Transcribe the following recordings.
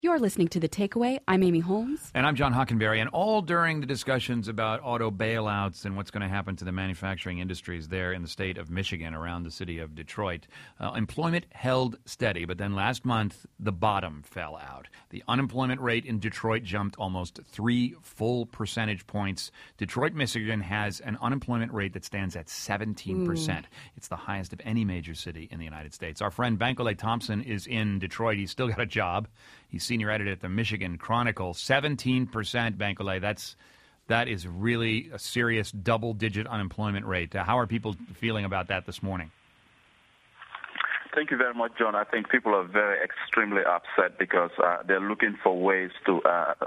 You're listening to The Takeaway. I'm Amy Holmes. And I'm John Hockenberry. And all during the discussions about auto bailouts and what's going to happen to the manufacturing industries there in the state of Michigan around the city of Detroit, employment held steady. But then last month, the bottom fell out. The unemployment rate in Detroit jumped almost 3 full percentage points. Detroit, Michigan has an unemployment rate that stands at 17%. It's the highest of any major city in the United States. Our friend Bankole Thompson is in Detroit. He's still got a job. He's senior editor at the Michigan Chronicle. 17%, Bankole. That is really a serious double-digit unemployment rate. How are people feeling about that this morning? Thank you very much, John. I think people are extremely upset because they're looking for ways to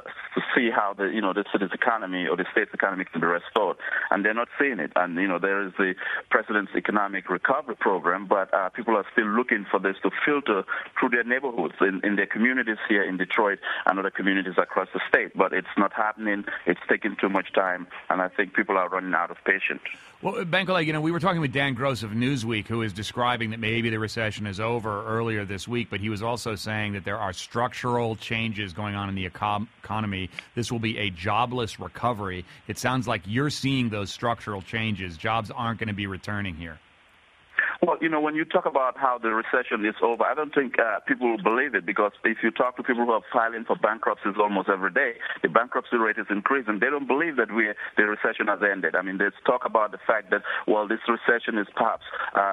see how the city's economy or the state's economy can be restored, and they're not seeing it. And there is the president's economic recovery program, but people are still looking for this to filter through their neighborhoods in their communities here in Detroit and other communities across the state. But it's not happening. It's taking too much time, and I think people are running out of patience. Well, Bankole, we were talking with Dan Gross of Newsweek, who is describing that maybe the recession is over earlier this week, but he was also saying that there are structural changes going on in the economy. This will be a jobless recovery. It sounds like you're seeing those structural changes. Jobs aren't going to be returning here. Well, when you talk about how the recession is over, I don't think people will believe it, because if you talk to people who are filing for bankruptcies almost every day, the bankruptcy rate is increasing. They don't believe that the recession has ended. I mean, there's talk about the fact that, this recession is perhaps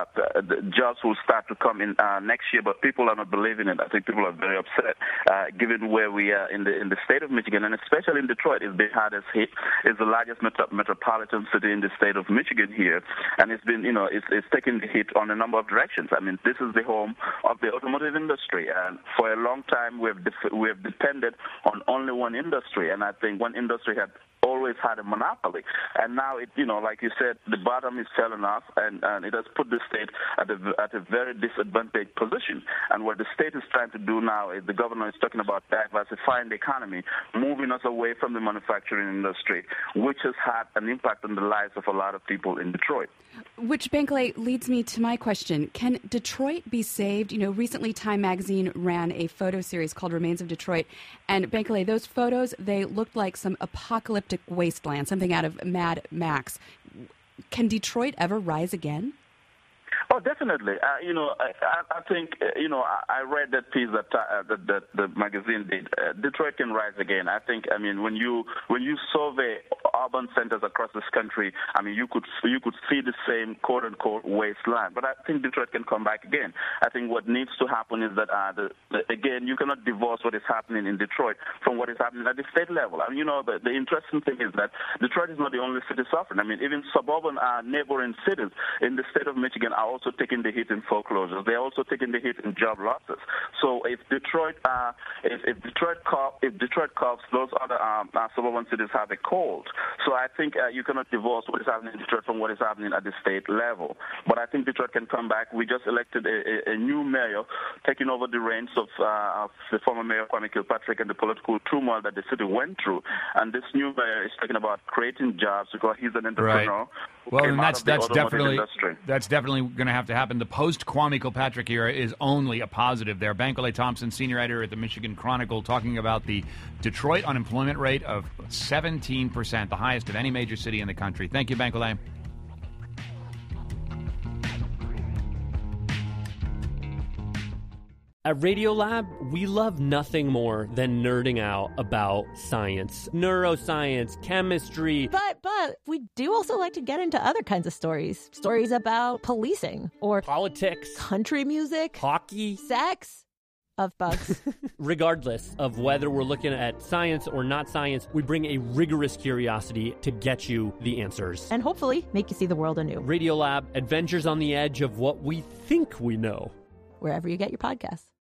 the jobs will start to come in next year, but people are not believing it. I think people are very upset, given where we are in the state of Michigan, and especially in Detroit. It's been hardest hit. It's the largest metropolitan city in the state of Michigan here, and it's been, it's taking the hit on a number of directions. I mean, this is the home of the automotive industry, and for a long time we have depended on only one industry, and I think one industry had always had a monopoly, and now it, like you said, the bottom is falling off, and it has put the state at a very disadvantaged position. And what the state is trying to do now is the governor is talking about diversifying the economy, moving us away from the manufacturing industry, which has had an impact on the lives of a lot of people in Detroit. Which, Bankole, leads me to my question. Can Detroit be saved? Recently Time Magazine ran a photo series called Remains of Detroit. And, Bankole, those photos, they looked like some apocalyptic wasteland, something out of Mad Max. Can Detroit ever rise again? Oh, definitely. I think, I read that piece that the magazine did. Detroit can rise again. I think, when you survey urban centers across this country, you could see the same quote unquote wasteland. But I think Detroit can come back again. I think what needs to happen is that again, you cannot divorce what is happening in Detroit from what is happening at the state level. The interesting thing is that Detroit is not the only city suffering. Even suburban neighboring cities in the state of Michigan are also taking the hit in foreclosures. They're also taking the hit in job losses. So if Detroit coughs, those other suburban cities have a cold. So I think you cannot divorce what is happening in Detroit from what is happening at the state level. But I think Detroit can come back. We just elected a new mayor, taking over the reins of the former mayor Kwame Kilpatrick and the political turmoil that the city went through. And this new mayor is talking about creating jobs because he's an entrepreneur. Right. Well, and that's definitely going to have to happen. The post-Kwame Kilpatrick era is only a positive there. Bankole Thompson, senior editor at the Michigan Chronicle, talking about the Detroit unemployment rate of 17%, the highest of any major city in the country. Thank you, Bankole. At Radiolab, we love nothing more than nerding out about science, neuroscience, chemistry. But we do also like to get into other kinds of stories. Stories about policing or politics, country music, hockey, sex, of bugs. Regardless of whether we're looking at science or not science, we bring a rigorous curiosity to get you the answers. And hopefully make you see the world anew. Radiolab, adventures on the edge of what we think we know. Wherever you get your podcasts.